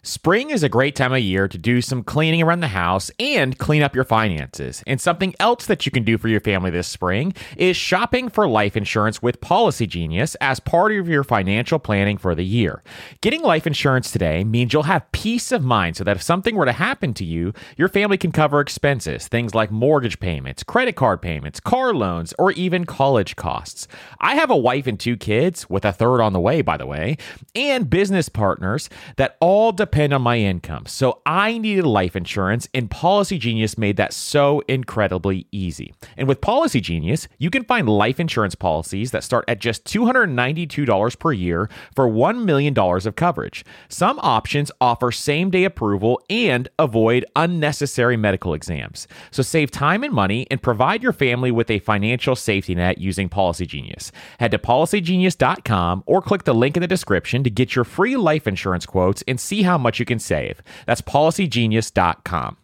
Spring is a great time of year to do some cleaning around the house and clean up your finances. And something else that you can do for your family this spring is shopping for life insurance with Policy Genius as part of your financial planning for the year. Getting life insurance today means you'll have peace of mind so that if something were to happen to you, your family can cover expenses, things like mortgage payments, credit card payments, car loans, or even college costs. I have a wife and 2 kids, with a third on the way, by the way, and business partners that all depend on my income. So I needed life insurance, and Policy Genius made that so incredibly easy. And with Policy Genius, you can find life insurance policies that start at just $292 per year for $1 million of coverage. Some options offer same-day approval and avoid unnecessary medical exams. So save time and money and provide your family with a financial safety net using Policy Genius. Head to policygenius.com or click the link in the description to get your free life insurance quotes and see how much you can save. That's policygenius.com.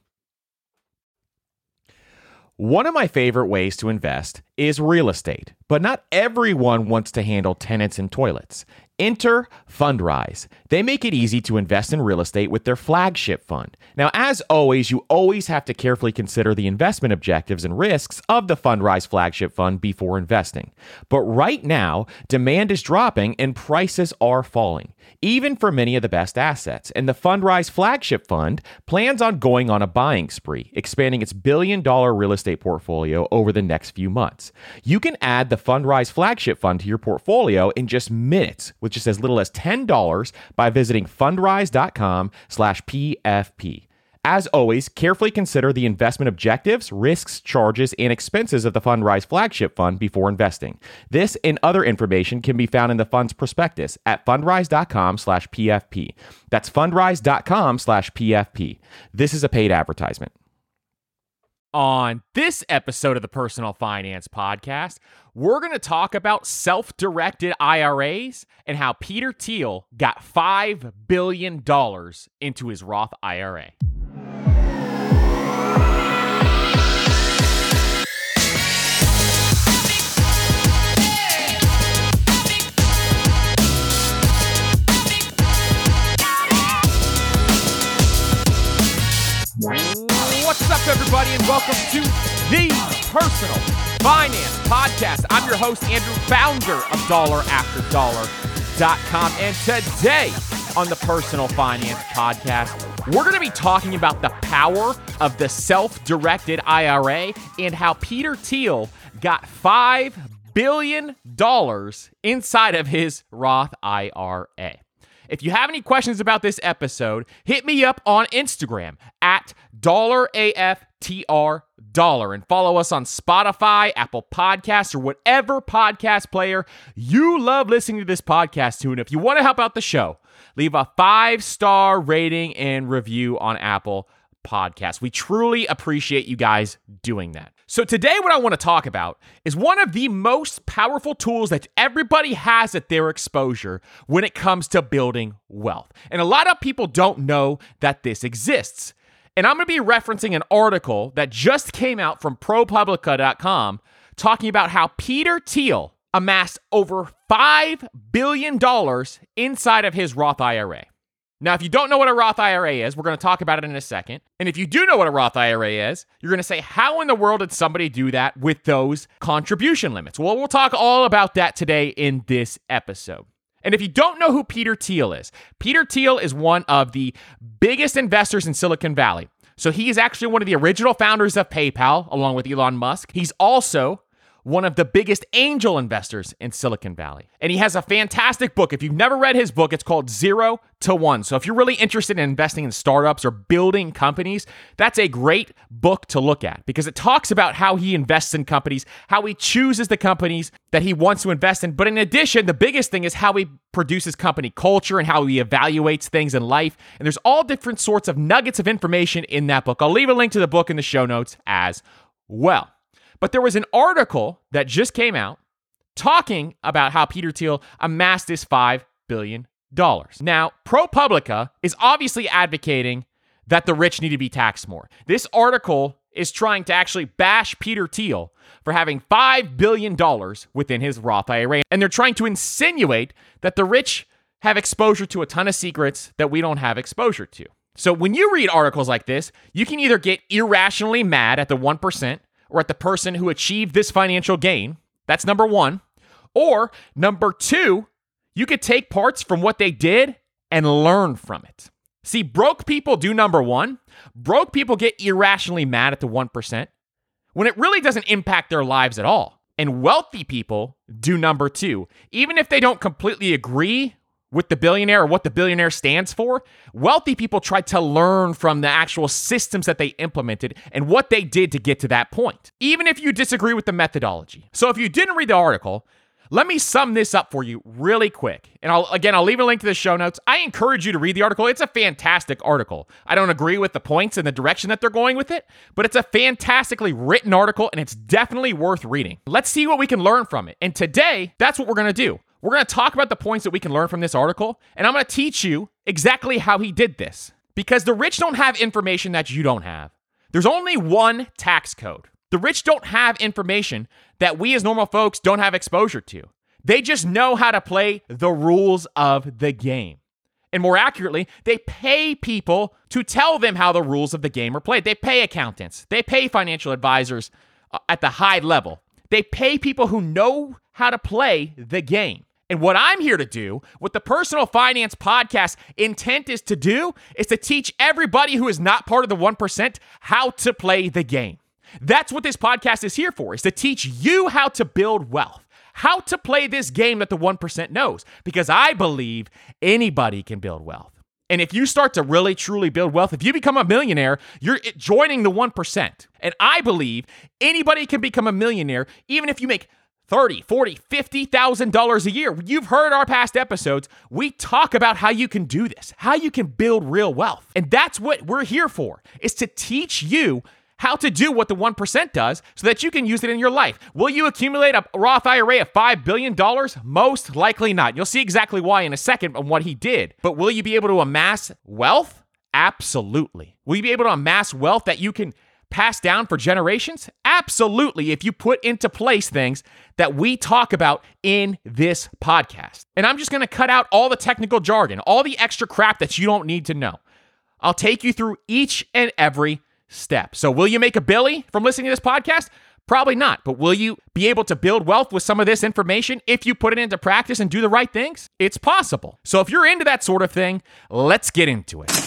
One of my favorite ways to invest is real estate, but not everyone wants to handle tenants and toilets. Enter Fundrise. They make it easy to invest in real estate with their flagship fund. Now, as always, you always have to carefully consider the investment objectives and risks of the Fundrise flagship fund before investing. But right now, demand is dropping and prices are falling, even for many of the best assets. And the Fundrise flagship fund plans on going on a buying spree, expanding its billion-dollar real estate portfolio over the next few months. You can add the Fundrise flagship fund to your portfolio in just minutes, with just as little as $10 by visiting fundrise.com/PFP. As always, carefully consider the investment objectives, risks, charges, and expenses of the Fundrise flagship fund before investing. This and other information can be found in the fund's prospectus at fundrise.com/PFP. That's fundrise.com/PFP. This is a paid advertisement. On this episode of the Personal Finance Podcast, we're going to talk about self-directed IRAs and how Peter Thiel got $5 billion into his Roth IRA. What's up, everybody, and welcome to the Personal Finance Podcast. I'm your host, Andrew, founder of DollarAfterDollar.com, and today on the Personal Finance Podcast, we're going to be talking about the power of the self-directed IRA and how Peter Thiel got $5 billion inside of his Roth IRA. If you have any questions about this episode, hit me up on Instagram at $AFTR and follow us on Spotify, Apple Podcasts, or whatever podcast player you love listening to this podcast to. And if you want to help out the show, leave a 5-star rating and review on Apple Podcasts. We truly appreciate you guys doing that. So today what I want to talk about is one of the most powerful tools that everybody has at their exposure when it comes to building wealth. And a lot of people don't know that this exists. And I'm going to be referencing an article that just came out from ProPublica.com talking about how Peter Thiel amassed over $5 billion inside of his Roth IRA. Now, if you don't know what a Roth IRA is, we're going to talk about it in a second. And if you do know what a Roth IRA is, you're going to say, how in the world did somebody do that with those contribution limits? Well, we'll talk all about that today in this episode. And if you don't know who Peter Thiel is one of the biggest investors in Silicon Valley. So he is actually one of the original founders of PayPal, along with Elon Musk. He's also one of the biggest angel investors in Silicon Valley. And he has a fantastic book. If you've never read his book, it's called 0 to 1. So if you're really interested in investing in startups or building companies, that's a great book to look at because it talks about how he invests in companies, how he chooses the companies that he wants to invest in. But in addition, the biggest thing is how he produces company culture and how he evaluates things in life. And there's all different sorts of nuggets of information in that book. I'll leave a link to the book in the show notes as well. But there was an article that just came out talking about how Peter Thiel amassed this $5 billion. Now, ProPublica is obviously advocating that the rich need to be taxed more. This article is trying to actually bash Peter Thiel for having $5 billion within his Roth IRA. And they're trying to insinuate that the rich have exposure to a ton of secrets that we don't have exposure to. So when you read articles like this, you can either get irrationally mad at the 1% or at the person who achieved this financial gain. That's number one. Or number two, you could take parts from what they did and learn from it. See, broke people do number one. Broke people get irrationally mad at the 1% when it really doesn't impact their lives at all. And wealthy people do number two. Even if they don't completely agree with the billionaire or what the billionaire stands for, wealthy people try to learn from the actual systems that they implemented and what they did to get to that point, even if you disagree with the methodology. So if you didn't read the article, let me sum this up for you really quick. And I'll leave a link to the show notes. I encourage you to read the article. It's a fantastic article. I don't agree with the points and the direction that they're going with it, but it's a fantastically written article and it's definitely worth reading. Let's see what we can learn from it. And today, that's what we're going to do. We're going to talk about the points that we can learn from this article, and I'm going to teach you exactly how he did this. Because the rich don't have information that you don't have. There's only one tax code. The rich don't have information that we as normal folks don't have exposure to. They just know how to play the rules of the game. And more accurately, they pay people to tell them how the rules of the game are played. They pay accountants. They pay financial advisors at the high level. They pay people who know how to play the game. And what I'm here to do, what the Personal Finance Podcast intent is to do, is to teach everybody who is not part of the 1% how to play the game. That's what this podcast is here for, is to teach you how to build wealth, how to play this game that the 1% knows, because I believe anybody can build wealth. And if you start to really, truly build wealth, if you become a millionaire, you're joining the 1%. And I believe anybody can become a millionaire, even if you make $30,000, $40,000, $50,000 a year. You've heard our past episodes. We talk about how you can do this, how you can build real wealth. And that's what we're here for, is to teach you how to do what the 1% does so that you can use it in your life. Will you accumulate a Roth IRA of $5 billion? Most likely not. You'll see exactly why in a second on what he did. But will you be able to amass wealth? Absolutely. Will you be able to amass wealth that you can pass down for generations? Absolutely, if you put into place things that we talk about in this podcast. And I'm just going to cut out all the technical jargon, all the extra crap that you don't need to know. I'll take you through each and every step. So will you make a billy from listening to this podcast? Probably not. But will you be able to build wealth with some of this information if you put it into practice and do the right things? It's possible. So if you're into that sort of thing, let's get into it.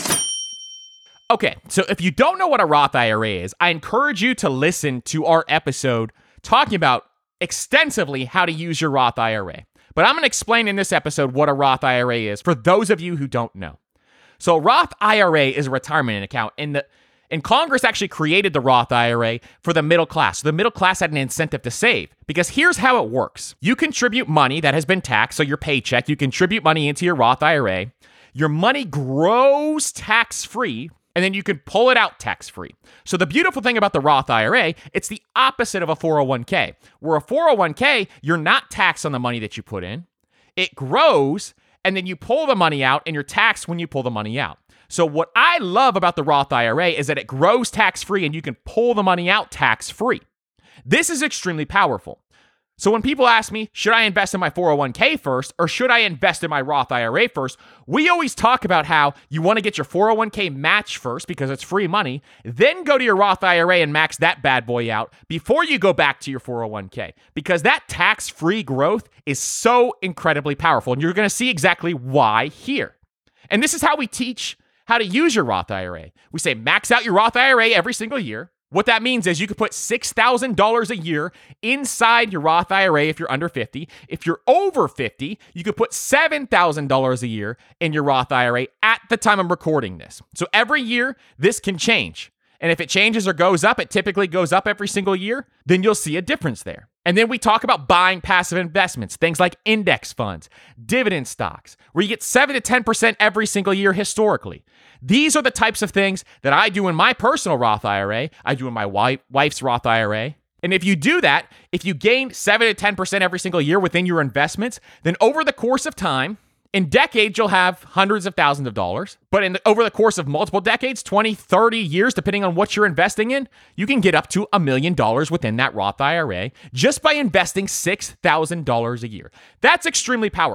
Okay, so if you don't know what a Roth IRA is, I encourage you to listen to our episode talking about extensively how to use your Roth IRA. But I'm going to explain in this episode what a Roth IRA is for those of you who don't know. So a Roth IRA is a retirement account, and Congress actually created the Roth IRA for the middle class. So the middle class had an incentive to save, because here's how it works. You contribute money that has been taxed, so your paycheck, you contribute money into your Roth IRA. Your money grows tax-free, and then you can pull it out tax-free. So the beautiful thing about the Roth IRA, it's the opposite of a 401k. Where a 401k, you're not taxed on the money that you put in. It grows, and then you pull the money out, and you're taxed when you pull the money out. So what I love about the Roth IRA is that it grows tax-free, and you can pull the money out tax-free. This is extremely powerful. So when people ask me, should I invest in my 401k first, or should I invest in my Roth IRA first? We always talk about how you want to get your 401k match first because it's free money, then go to your Roth IRA and max that bad boy out before you go back to your 401k, because that tax-free growth is so incredibly powerful, and you're going to see exactly why here. And this is how we teach how to use your Roth IRA. We say max out your Roth IRA every single year. What that means is you could put $6,000 a year inside your Roth IRA if you're under 50. If you're over 50, you could put $7,000 a year in your Roth IRA at the time I'm recording this. So every year, this can change. And if it changes or goes up, it typically goes up every single year, then you'll see a difference there. And then we talk about buying passive investments, things like index funds, dividend stocks, where you get 7 to 10% every single year historically. These are the types of things that I do in my personal Roth IRA, I do in my wife's Roth IRA. And if you do that, if you gain 7 to 10% every single year within your investments, then over the course of time, in decades, you'll have hundreds of thousands of dollars. But over the course of multiple decades, 20, 30 years, depending on what you're investing in, you can get up to $1 million within that Roth IRA just by investing $6,000 a year. That's extremely powerful,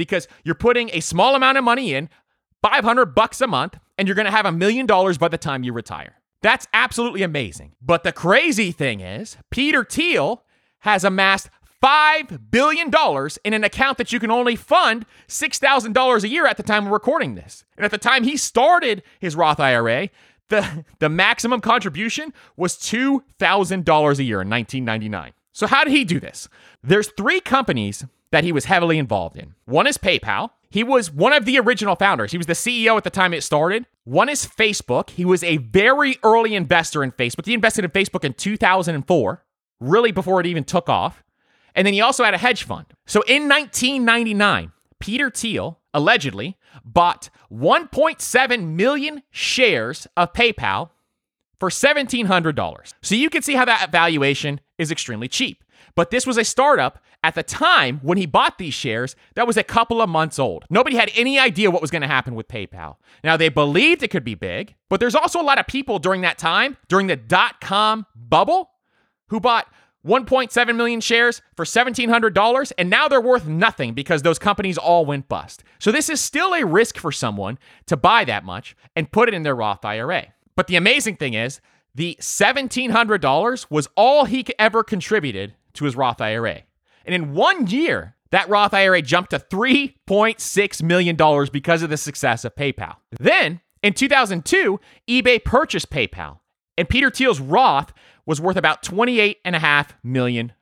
because you're putting a small amount of money in, $500 a month, and you're going to have $1 million by the time you retire. That's absolutely amazing. But the crazy thing is, Peter Thiel has amassed $5 billion in an account that you can only fund $6,000 a year at the time of recording this. And at the time he started his Roth IRA, the maximum contribution was $2,000 a year in 1999. So how did he do this? There's 3 companies that he was heavily involved in. One is PayPal. He was one of the original founders. He was the CEO at the time it started. One is Facebook. He was a very early investor in Facebook. He invested in Facebook in 2004, really before it even took off. And then he also had a hedge fund. So in 1999, Peter Thiel allegedly bought 1.7 million shares of PayPal for $1,700. So you can see how that valuation is extremely cheap. But this was a startup at the time when he bought these shares that was a couple of months old. Nobody had any idea what was going to happen with PayPal. Now, they believed it could be big, but there's also a lot of people during that time, during the dot-com bubble, who bought 1.7 million shares for $1,700, and now they're worth nothing because those companies all went bust. So this is still a risk for someone to buy that much and put it in their Roth IRA. But the amazing thing is, the $1,700 was all he ever contributed to his Roth IRA. And in 1 year, that Roth IRA jumped to $3.6 million because of the success of PayPal. Then, in 2002, eBay purchased PayPal, and Peter Thiel's Roth was worth about $28.5 million.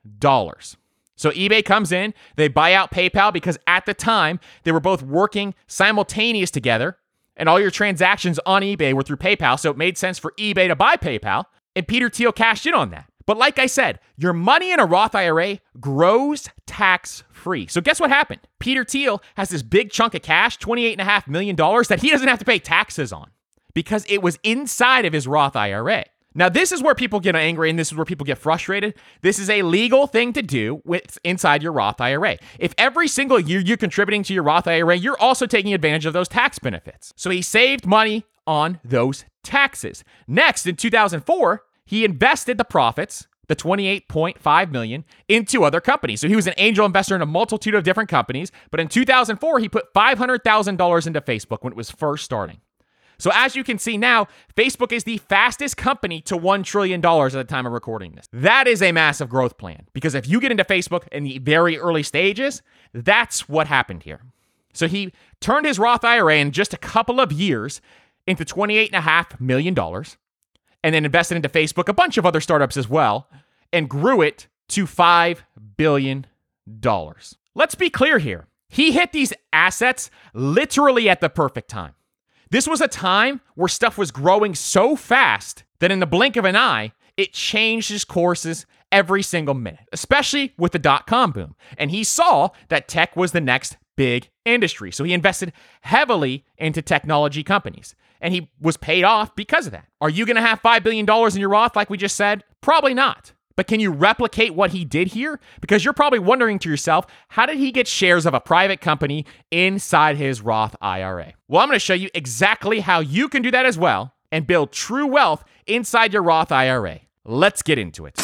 So eBay comes in, they buy out PayPal because at the time, they were both working simultaneous together, and all your transactions on eBay were through PayPal, so it made sense for eBay to buy PayPal, and Peter Thiel cashed in on that. But like I said, your money in a Roth IRA grows tax-free. So guess what happened? Peter Thiel has this big chunk of cash, $28.5 million, that he doesn't have to pay taxes on because it was inside of his Roth IRA. Now, this is where people get angry and this is where people get frustrated. This is a legal thing to do with inside your Roth IRA. If every single year you're contributing to your Roth IRA, you're also taking advantage of those tax benefits. So he saved money on those taxes. Next, in 2004, he invested the profits, the $28.5 million, into other companies. So he was an angel investor in a multitude of different companies. But in 2004, he put $500,000 into Facebook when it was first starting. So as you can see now, Facebook is the fastest company to $1 trillion at the time of recording this. That is a massive growth plan because if you get into Facebook in the very early stages, that's what happened here. So he turned his Roth IRA in just a couple of years into $28.5 million and then invested into Facebook, a bunch of other startups as well, and grew it to $5 billion. Let's be clear here. He hit these assets literally at the perfect time. This was a time where stuff was growing so fast that in the blink of an eye, it changed his courses every single minute, especially with the dot-com boom. And he saw that tech was the next big industry. So he invested heavily into technology companies. And he was paid off because of that. Are you going to have $5 billion in your Roth like we just said? Probably not. But can you replicate what he did here? Because you're probably wondering to yourself, how did he get shares of a private company inside his Roth IRA? Well, I'm going to show you exactly how you can do that as well and build true wealth inside your Roth IRA. Let's get into it.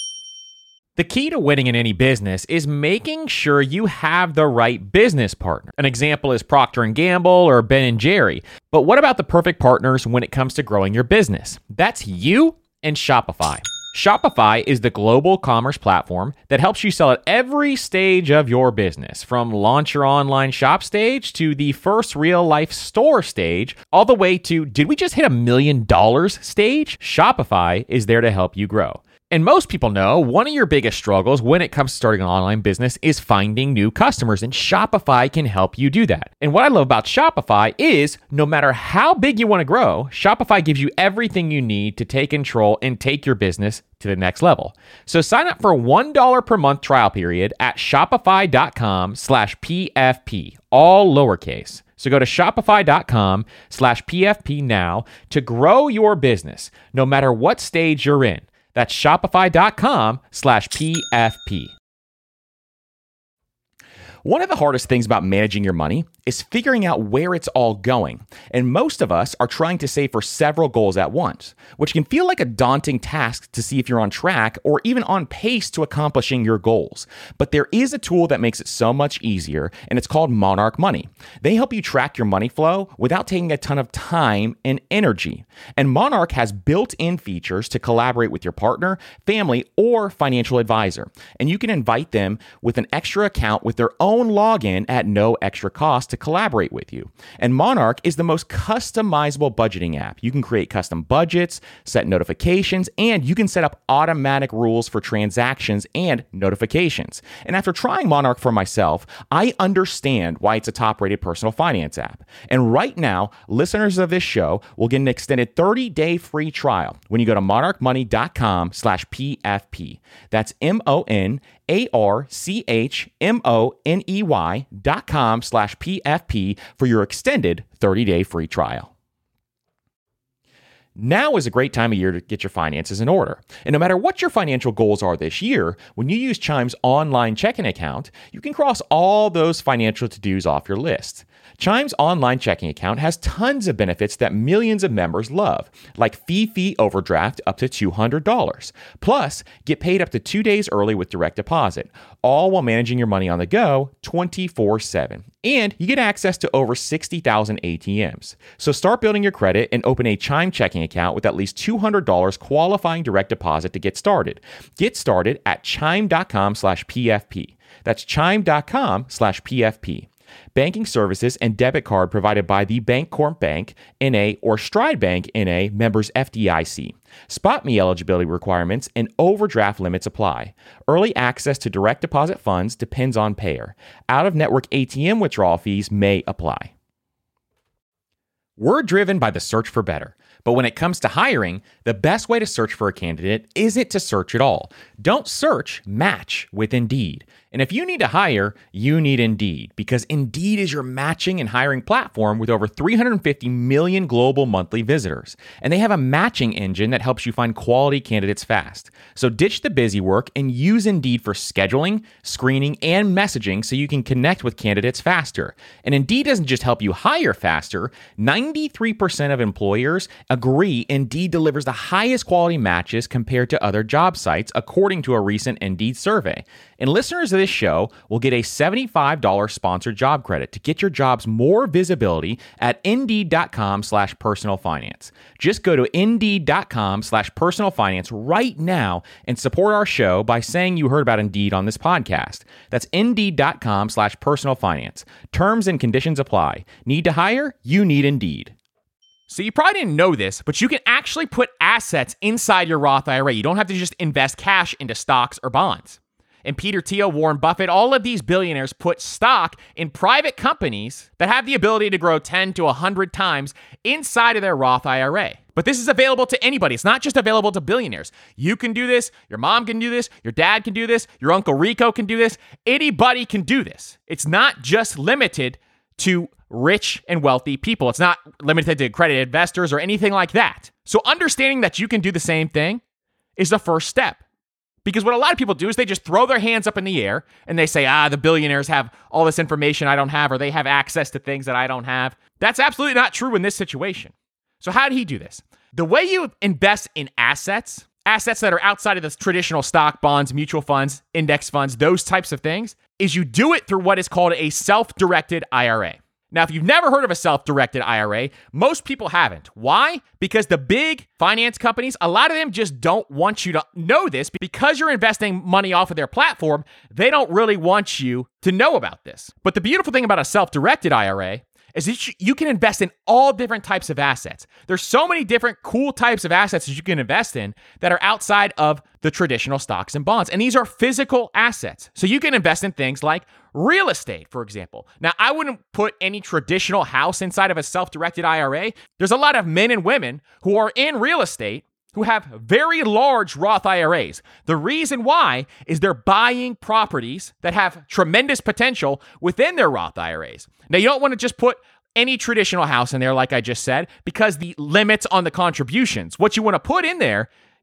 The key to winning in any business is making sure you have the right business partner. An example is Procter & Gamble or Ben & Jerry. But what about the perfect partners when it comes to growing your business? That's you and Shopify. Shopify is the global commerce platform that helps you sell at every stage of your business, from launch your online shop stage to the first real-life store stage, all the way to, did we just hit $1 million stage? Shopify is there to help you grow. And most people know one of your biggest struggles when it comes to starting an online business is finding new customers, and Shopify can help you do that. And what I love about Shopify is no matter how big you want to grow, Shopify gives you everything you need to take control and take your business to the next level. So sign up for a $1 per month trial period at shopify.com/PFP, all lowercase. So go to shopify.com/PFP now to grow your business, no matter what stage you're in. That's shopify.com/PFP. One of the hardest things about managing your money is figuring out where it's all going. And most of us are trying to save for several goals at once, which can feel like a daunting task to see if you're on track or even on pace to accomplishing your goals. But there is a tool that makes it so much easier, and it's called Monarch Money. They help you track your money flow without taking a ton of time and energy. And Monarch has built-in features to collaborate with your partner, family, or financial advisor. And you can invite them with an extra account with their own login at no extra cost to collaborate with you. And Monarch is the most customizable budgeting app. You can create custom budgets, set notifications, and you can set up automatic rules for transactions and notifications. And after trying Monarch for myself, I understand why it's a top-rated personal finance app. And right now, listeners of this show will get an extended 30-day free trial when you go to monarchmoney.com/PFP. That's MONARCHMONEY.com/PFP for your extended 30-day free trial. Now is a great time of year to get your finances in order. And no matter what your financial goals are this year, when you use Chime's online checking account, you can cross all those financial to-dos off your list. Chime's online checking account has tons of benefits that millions of members love, like fee overdraft up to $200. Plus, get paid up to 2 days early with direct deposit, all while managing your money on the go 24/7. And you get access to over 60,000 ATMs. So start building your credit and open a Chime checking account with at least $200 qualifying direct deposit to get started. Get started at chime.com/PFP. That's chime.com/PFP. Banking services and debit card provided by the Bancorp Bank, N.A. or Stride Bank, N.A., members FDIC. SpotMe eligibility requirements and overdraft limits apply. Early access to direct deposit funds depends on payer. Out-of-network ATM withdrawal fees may apply. We're driven by the search for better. But when it comes to hiring, the best way to search for a candidate isn't to search at all. Don't search, match with Indeed. And if you need to hire, you need Indeed, because Indeed is your matching and hiring platform with over 350 million global monthly visitors. And they have a matching engine that helps you find quality candidates fast. So ditch the busy work and use Indeed for scheduling, screening, and messaging so you can connect with candidates faster. And Indeed doesn't just help you hire faster. 93% of employers agree Indeed delivers the highest quality matches compared to other job sites, according to a recent Indeed survey. And listeners of this show will get a $75 sponsored job credit to get your jobs more visibility at Indeed.com/personalfinance. Just go to Indeed.com/personalfinance right now and support our show by saying you heard about Indeed on this podcast. That's Indeed.com/personalfinance. Terms and conditions apply. Need to hire? You need Indeed. So you probably didn't know this, but you can actually put assets inside your Roth IRA. You don't have to just invest cash into stocks or bonds. And Peter Thiel, Warren Buffett, all of these billionaires put stock in private companies that have the ability to grow 10 to 100 times inside of their Roth IRA. But this is available to anybody. It's not just available to billionaires. You can do this. Your mom can do this. Your dad can do this. Your Uncle Rico can do this. Anybody can do this. It's not just limited to rich and wealthy people. It's not limited to accredited investors or anything like that. So understanding that you can do the same thing is the first step. Because what a lot of people do is they just throw their hands up in the air and they say, the billionaires have all this information I don't have, or they have access to things that I don't have. That's absolutely not true in this situation. So how did he do this? The way you invest in assets that are outside of the traditional stock, bonds, mutual funds, index funds, those types of things, is you do it through what is called a self-directed IRA. Now, if you've never heard of a self-directed IRA, most people haven't. Why? Because the big finance companies, a lot of them just don't want you to know this. Because you're investing money off of their platform, they don't really want you to know about this. But the beautiful thing about a self-directed IRA is that you can invest in all different types of assets. There's so many different cool types of assets that you can invest in that are outside of the traditional stocks and bonds. And these are physical assets. So you can invest in things like real estate, for example. Now, I wouldn't put any traditional house inside of a self-directed IRA. There's a lot of men and women who are in real estate who have very large Roth IRAs. The reason why is they're buying properties that have tremendous potential within their Roth IRAs. Now, you don't want to just put any traditional house in there, like I just said, because the limits on the contributions. What you want to put in there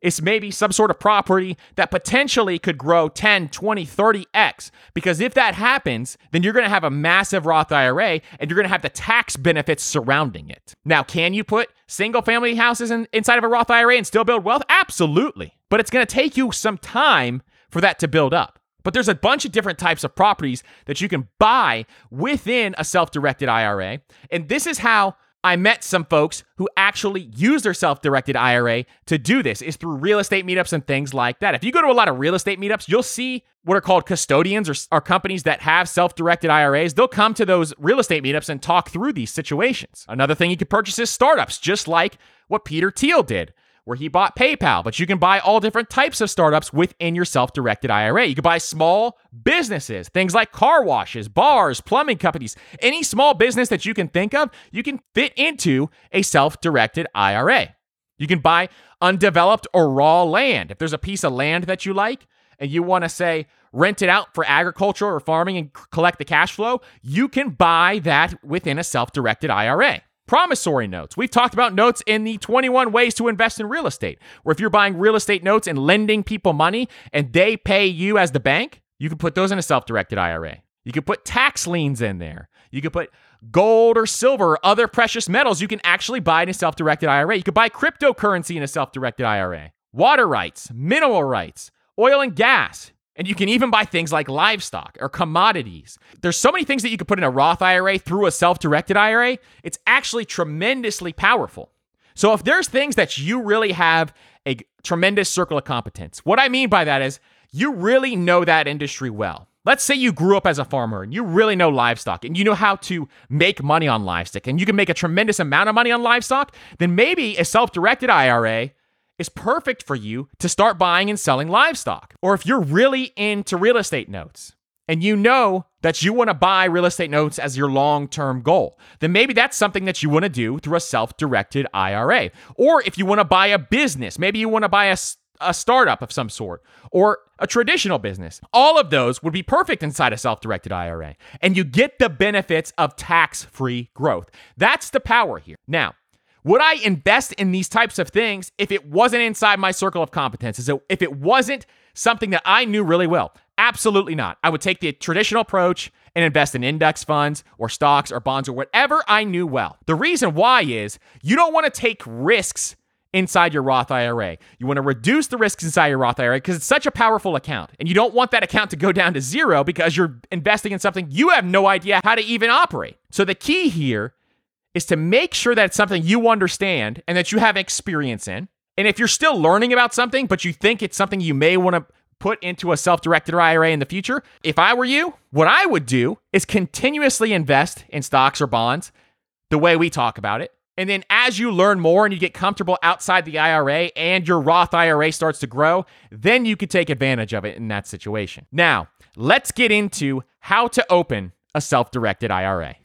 is maybe some sort of property that potentially could grow 10, 20, 30x. Because if that happens, then you're going to have a massive Roth IRA and you're going to have the tax benefits surrounding it. Now, can you put single family houses inside of a Roth IRA and still build wealth? Absolutely. But it's going to take you some time for that to build up. But there's a bunch of different types of properties that you can buy within a self-directed IRA. And this is how I met some folks who actually use their self-directed IRA to do this, is through real estate meetups and things like that. If you go to a lot of real estate meetups, you'll see what are called custodians or companies that have self-directed IRAs. They'll come to those real estate meetups and talk through these situations. Another thing you can purchase is startups, just like what Peter Thiel did, where he bought PayPal, but you can buy all different types of startups within your self-directed IRA. You can buy small businesses, things like car washes, bars, plumbing companies. Any small business that you can think of, you can fit into a self-directed IRA. You can buy undeveloped or raw land. If there's a piece of land that you like and you want to, say, rent it out for agriculture or farming and collect the cash flow, you can buy that within a self-directed IRA. Promissory notes. We've talked about notes in the 21 ways to invest in real estate, where if you're buying real estate notes and lending people money and they pay you as the bank, you can put those in a self-directed IRA. You can put tax liens in there. You can put gold or silver or other precious metals you can actually buy in a self-directed IRA. You can buy cryptocurrency in a self-directed IRA. Water rights, mineral rights, oil and gas. And you can even buy things like livestock or commodities. There's so many things that you can put in a Roth IRA through a self-directed IRA. It's actually tremendously powerful. So if there's things that you really have a tremendous circle of competence, what I mean by that is you really know that industry well. Let's say you grew up as a farmer and you really know livestock and you know how to make money on livestock and you can make a tremendous amount of money on livestock, then maybe a self-directed IRA is perfect for you to start buying and selling livestock. Or if you're really into real estate notes and you know that you want to buy real estate notes as your long-term goal, then maybe that's something that you want to do through a self-directed IRA. Or if you want to buy a business, maybe you want to buy a startup of some sort or a traditional business. All of those would be perfect inside a self-directed IRA. And you get the benefits of tax-free growth. That's the power here. Now, would I invest in these types of things if it wasn't inside my circle of competence? If it wasn't something that I knew really well? Absolutely not. I would take the traditional approach and invest in index funds or stocks or bonds or whatever I knew well. The reason why is you don't want to take risks inside your Roth IRA. You want to reduce the risks inside your Roth IRA because it's such a powerful account. And you don't want that account to go down to zero because you're investing in something you have no idea how to even operate. So the key here is to make sure that it's something you understand and that you have experience in. And if you're still learning about something, but you think it's something you may want to put into a self-directed IRA in the future, if I were you, what I would do is continuously invest in stocks or bonds the way we talk about it. And then as you learn more and you get comfortable outside the IRA and your Roth IRA starts to grow, then you could take advantage of it in that situation. Now, let's get into how to open a self-directed IRA.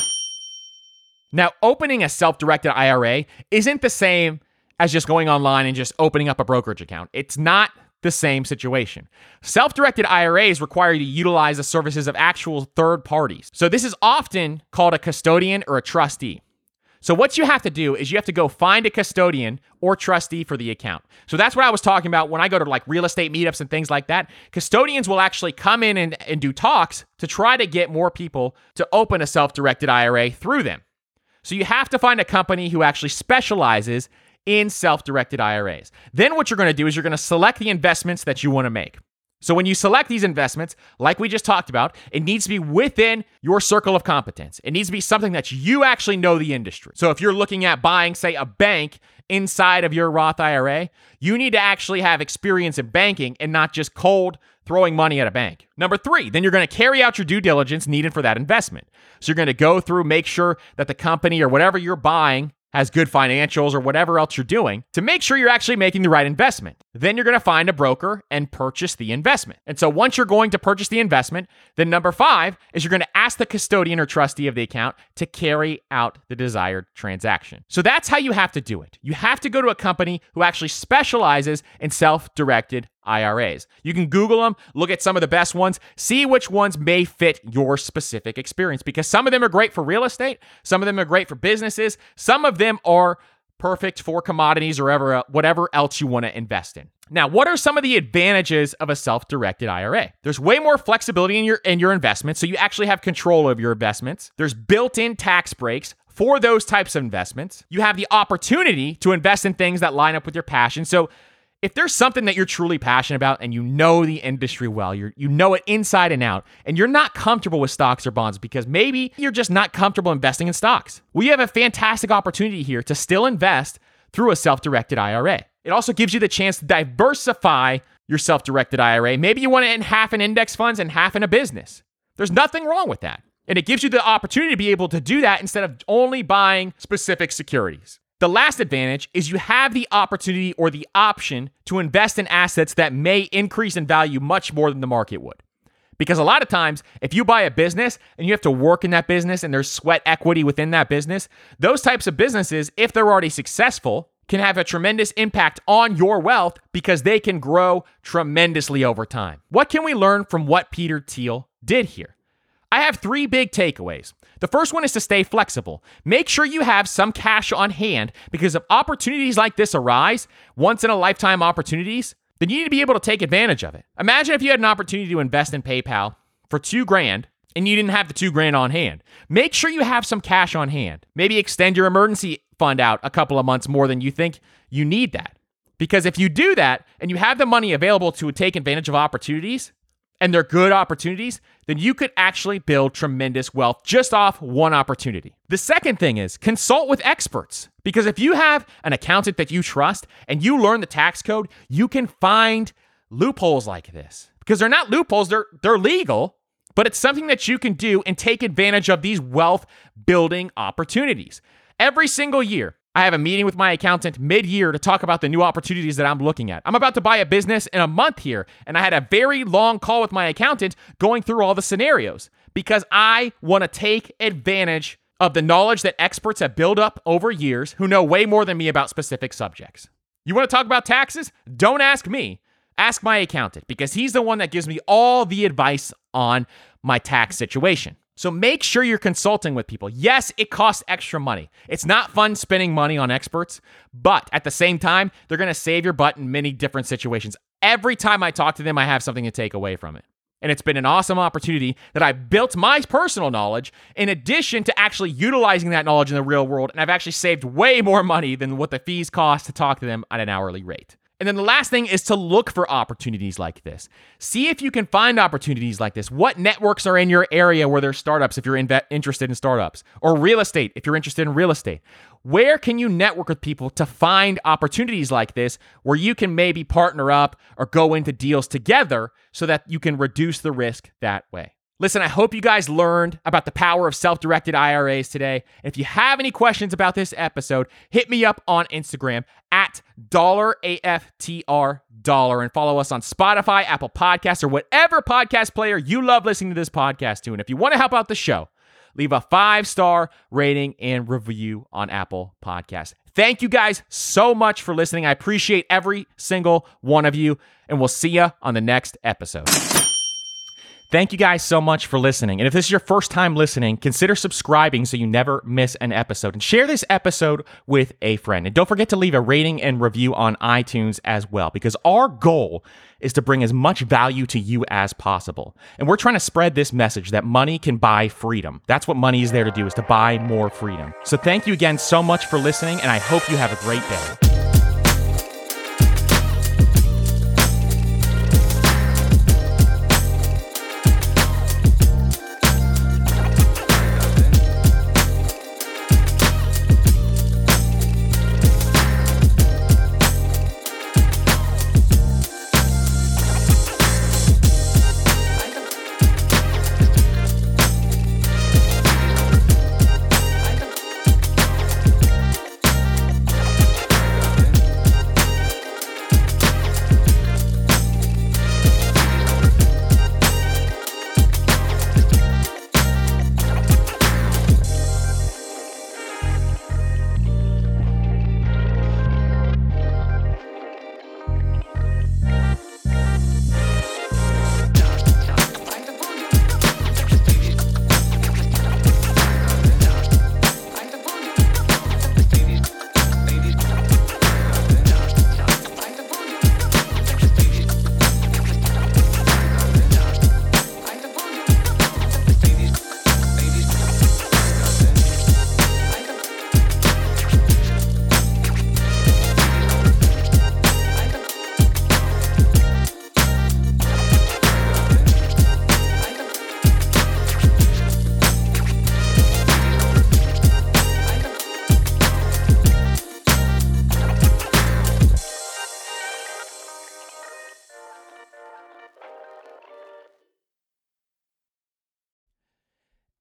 Now, opening a self-directed IRA isn't the same as just going online and just opening up a brokerage account. It's not the same situation. Self-directed IRAs require you to utilize the services of actual third parties. So this is often called a custodian or a trustee. So what you have to do is you have to go find a custodian or trustee for the account. So that's what I was talking about when I go to like real estate meetups and things like that. Custodians will actually come in and do talks to try to get more people to open a self-directed IRA through them. So you have to find a company who actually specializes in self-directed IRAs. Then what you're going to do is you're going to select the investments that you want to make. So when you select these investments, like we just talked about, it needs to be within your circle of competence. It needs to be something that you actually know the industry. So if you're looking at buying, say, a bank inside of your Roth IRA, you need to actually have experience in banking and not just cold throwing money at a bank. Number 3, then you're going to carry out your due diligence needed for that investment. So you're going to go through, make sure that the company or whatever you're buying has good financials or whatever else you're doing to make sure you're actually making the right investment. Then you're going to find a broker and purchase the investment. And so once you're going to purchase the investment, then number 5 is you're going to ask the custodian or trustee of the account to carry out the desired transaction. So that's how you have to do it. You have to go to a company who actually specializes in self-directed IRAs. You can Google them, look at some of the best ones, see which ones may fit your specific experience because some of them are great for real estate, some of them are great for businesses, some of them are perfect for commodities or whatever else you want to invest in. Now, what are some of the advantages of a self-directed IRA? There's way more flexibility in your investments, so you actually have control of your investments. There's built-in tax breaks for those types of investments. You have the opportunity to invest in things that line up with your passion. So if there's something that you're truly passionate about and you know the industry well, you know it inside and out, and you're not comfortable with stocks or bonds because maybe you're just not comfortable investing in stocks, well, you have a fantastic opportunity here to still invest through a self-directed IRA. It also gives you the chance to diversify your self-directed IRA. Maybe you want it in half in index funds and half in a business. There's nothing wrong with that. And it gives you the opportunity to be able to do that instead of only buying specific securities. The last advantage is you have the opportunity or the option to invest in assets that may increase in value much more than the market would. Because a lot of times, if you buy a business and you have to work in that business and there's sweat equity within that business, those types of businesses, if they're already successful, can have a tremendous impact on your wealth because they can grow tremendously over time. What can we learn from what Peter Thiel did here? I have 3 big takeaways. The first one is to stay flexible. Make sure you have some cash on hand because if opportunities like this arise, once in a lifetime opportunities, then you need to be able to take advantage of it. Imagine if you had an opportunity to invest in PayPal for $2,000 and you didn't have the $2,000 on hand. Make sure you have some cash on hand. Maybe extend your emergency fund out a couple of months more than you think you need that. Because if you do that and you have the money available to take advantage of opportunities, and they're good opportunities, then you could actually build tremendous wealth just off one opportunity. The second thing is consult with experts. Because if you have an accountant that you trust and you learn the tax code, you can find loopholes like this. Because they're not loopholes, they're legal, but it's something that you can do and take advantage of these wealth building opportunities. Every single year, I have a meeting with my accountant mid-year to talk about the new opportunities that I'm looking at. I'm about to buy a business in a month here, and I had a very long call with my accountant going through all the scenarios because I want to take advantage of the knowledge that experts have built up over years who know way more than me about specific subjects. You want to talk about taxes? Don't ask me. Ask my accountant because he's the one that gives me all the advice on my tax situation. So make sure you're consulting with people. Yes, it costs extra money. It's not fun spending money on experts, but at the same time, they're going to save your butt in many different situations. Every time I talk to them, I have something to take away from it. And it's been an awesome opportunity that I built my personal knowledge in addition to actually utilizing that knowledge in the real world. And I've actually saved way more money than what the fees cost to talk to them at an hourly rate. And then the last thing is to look for opportunities like this. See if you can find opportunities like this. What networks are in your area where there's startups if you're interested in startups, or real estate if you're interested in real estate? Where can you network with people to find opportunities like this where you can maybe partner up or go into deals together so that you can reduce the risk that way? Listen, I hope you guys learned about the power of self-directed IRAs today. If you have any questions about this episode, hit me up on Instagram at $AFTR and follow us on Spotify, Apple Podcasts, or whatever podcast player you love listening to this podcast to. And if you want to help out the show, leave a 5-star rating and review on Apple Podcasts. Thank you guys so much for listening. I appreciate every single one of you, and we'll see you on the next episode. Thank you guys so much for listening. And if this is your first time listening, consider subscribing so you never miss an episode. And share this episode with a friend. And don't forget to leave a rating and review on iTunes as well, because our goal is to bring as much value to you as possible. And we're trying to spread this message that money can buy freedom. That's what money is there to do, is to buy more freedom. So thank you again so much for listening, and I hope you have a great day.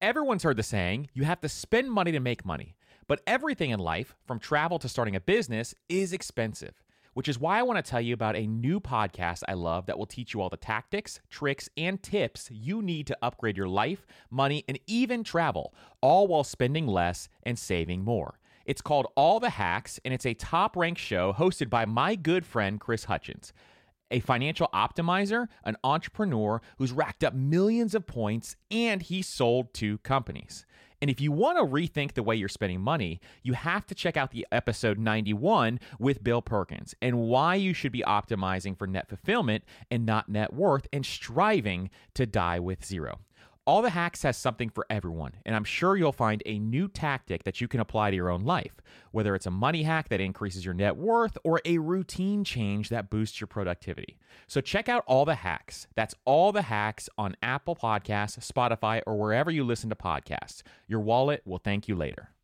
Everyone's heard the saying, you have to spend money to make money. But everything in life, from travel to starting a business, is expensive, which is why I want to tell you about a new podcast I love that will teach you all the tactics, tricks, and tips you need to upgrade your life, money, and even travel, all while spending less and saving more. It's called All the Hacks, and it's a top-ranked show hosted by my good friend Chris Hutchins, a financial optimizer, an entrepreneur who's racked up millions of points, and he sold 2 companies. And if you want to rethink the way you're spending money, you have to check out the episode 91 with Bill Perkins and why you should be optimizing for net fulfillment and not net worth and striving to die with zero. All the Hacks has something for everyone, and I'm sure you'll find a new tactic that you can apply to your own life, whether it's a money hack that increases your net worth or a routine change that boosts your productivity. So check out All the Hacks. That's All the Hacks on Apple Podcasts, Spotify, or wherever you listen to podcasts. Your wallet will thank you later.